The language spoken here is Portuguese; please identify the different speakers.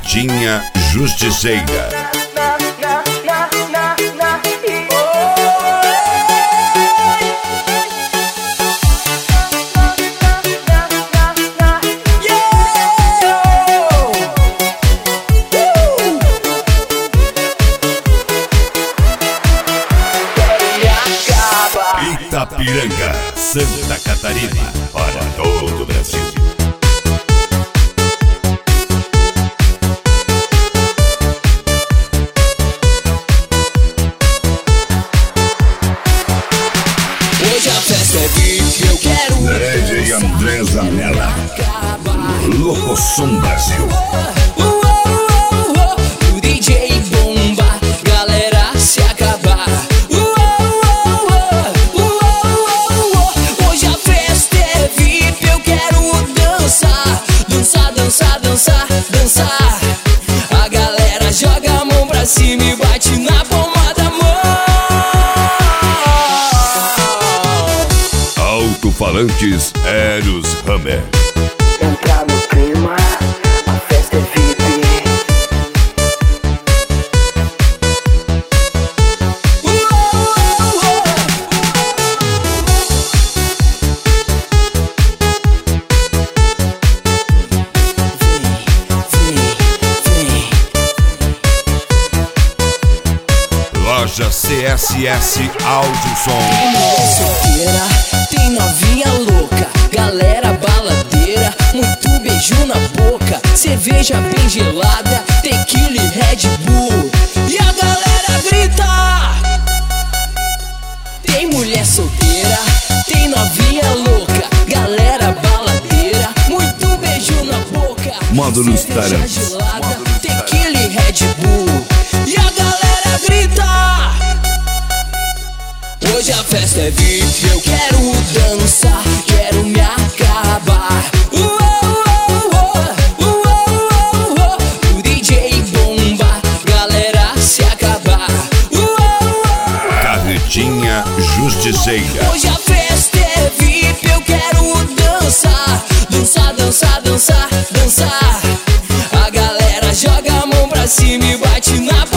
Speaker 1: Carretinha Justiceira. Itapiranga, Santa Catarina, para todo o Brasil.
Speaker 2: Hoje a festa é VIP, eu quero
Speaker 1: DJ André Zanella, Locoção Brasil.
Speaker 2: O DJ bomba, galera se acabar. Hoje a festa é VIP, eu quero dançar. Dançar, dançar, dançar, dançar. A galera joga a mão pra cima e bate na palma da mão.
Speaker 1: Alto-falantes Eros Hammer.
Speaker 3: Entrar no clima, a festa é VIP.
Speaker 1: Loja CSS Áudio Som.
Speaker 2: Tem mulher solteira, tem novinha louca, galera baladeira, muito beijo na boca, cerveja bem gelada, tequila e Red Bull, e a galera grita. Tem mulher solteira, tem novinha louca, galera baladeira, muito beijo na boca,
Speaker 1: Módulos
Speaker 2: cerveja
Speaker 1: Tarantes.
Speaker 2: gelada, tequila e Red Bull, e a galera grita. Hoje a festa é VIP, eu quero dançar, quero me acabar. O DJ bomba, galera se acabar.
Speaker 1: Carretinha Justiceira.
Speaker 2: Hoje a festa é VIP, eu quero dançar. Dançar, dançar, dançar, dançar. A galera joga a mão pra cima e bate na palma.